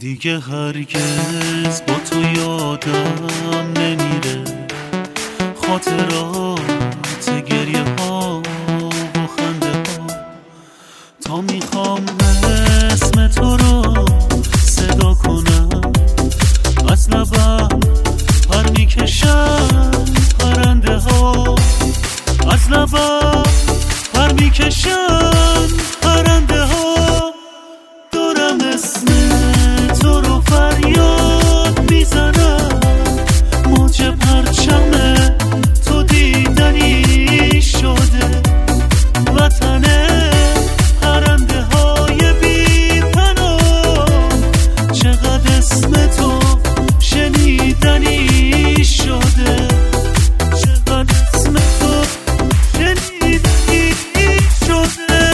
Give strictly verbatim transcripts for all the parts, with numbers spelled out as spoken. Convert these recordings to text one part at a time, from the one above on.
دیگه هرگز با تو یادم نمیره خاطرات گریه ها و خنده ها، تا میخوام اسم تو رو صدا کنم از لبم پر میکشن پرنده ها، از لبم پر میکشن پرنده ها. دارم اسم تو رو فریاد میزنم، موج پرچم تو دیدنی شده، وطن پرنده های بی پناه، چقدر اسم تو شنیدنی شده، چقدر اسم تو شنیدنی شده.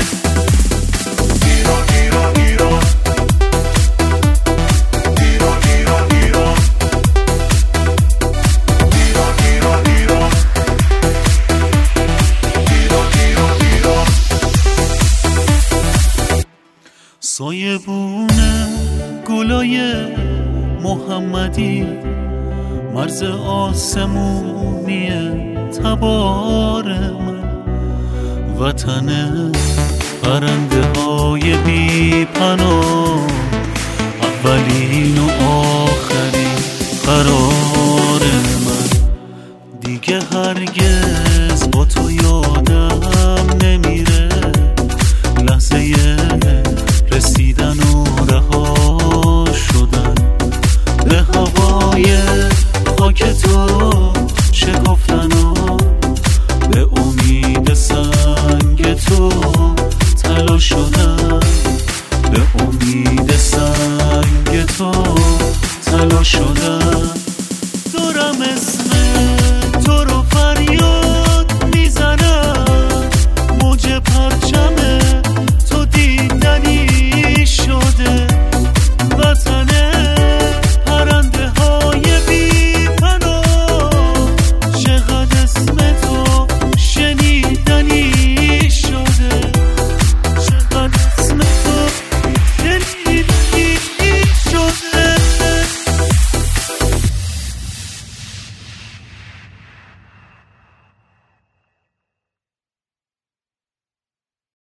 سایبونه گلای محمدی، مرز آسمونی تبار من، وطن پرنده های بی پناه، اولین و آخرین قرار من. دیگه هرگز با تو یادم نمیره لحظه رسیدن و رها شدن، به هوای خاک تو شکفتن و به امید سنگ تو طلا شدن، به امید سنگ تو طلا شدن.